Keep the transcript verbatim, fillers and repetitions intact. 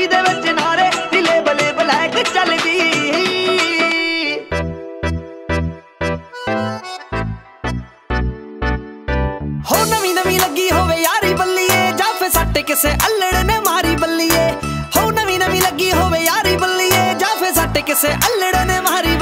ਗੱਡੀ ਦੇ ਵਿੱਚ ਨਾਰੇ ਨੀ ਲੇਬਲ ਬਲੈਕ ਚੱਲਦੀ। ਹੋ ਨਵੀਂ ਨਵੀਂ ਲੱਗੀ ਹੋਵੇ ਯਾਰੀ ਬੱਲੀਏ ਜਾਂ ਫਿਰ ਸੱਟ ਕਿਸੇ ਅਲੜ ਨੇ ਮਾਰੀ ਬੱਲੀਏ। ਹੋ ਨਵੀਂ ਨਵੀਂ ਲੱਗੀ ਹੋਵੇ ਯਾਰੀ ਬੱਲੀਏ ਜਾਂ ਫਿਰ ਸੱਟ ਕਿਸੇ ਅਲੜ ਨੇ ਮਾਰੀ